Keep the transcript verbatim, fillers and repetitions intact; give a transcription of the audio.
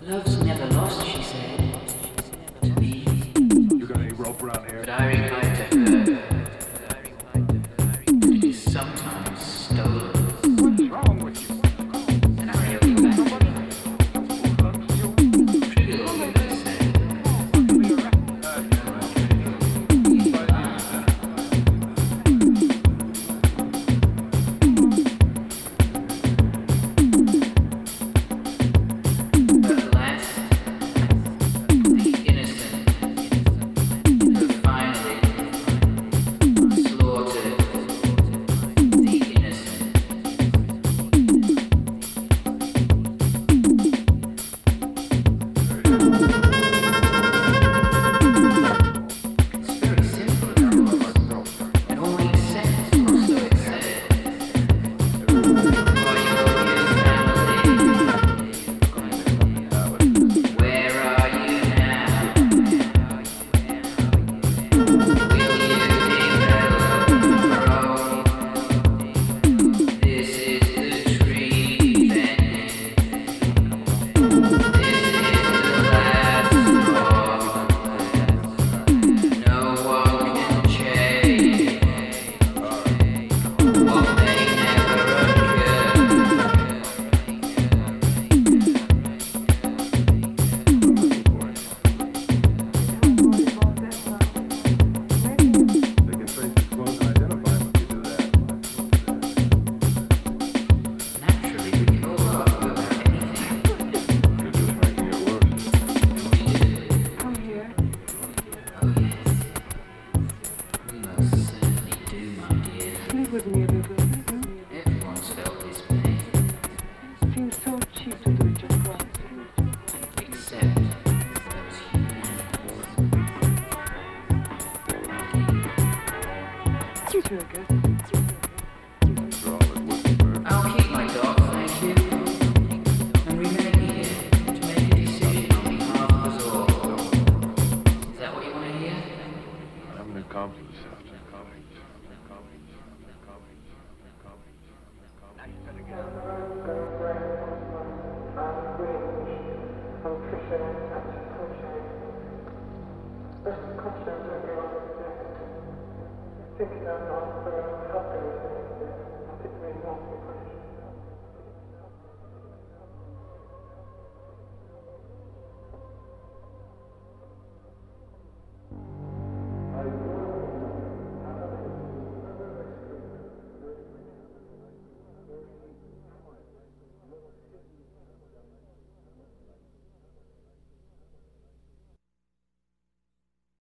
Love's never lost, she said, to me. You got any rope around here? But I replied to her, it is sometimes stolen. What's wrong with you? And I railed you back to her. Trivially, I said, at last, the innocent have finally slaughtered the innocent. It's very simple, of course. It all makes sense, or so it said. For your family, where are you now? Will you develop grow? This is the tree bending. This is the last straw. No one can change what may never occur. They can trace his clothes and identify him if you do that. Naturally, we can all argue about anything. You're just making it worse. Come here. Oh yes. We most certainly do, my dear. Sleep with me a little. Everyone's felt this pain, It seems so cheap to do it just once. except those humans. Suits you, I guess. After all, it wouldn't hurt. I'll keep my dog, thank you, and remain here to make a decision on behalf of us all. Is that what you want to hear? I haven't accomplished it. Thinking I'm not for helping, but it may not be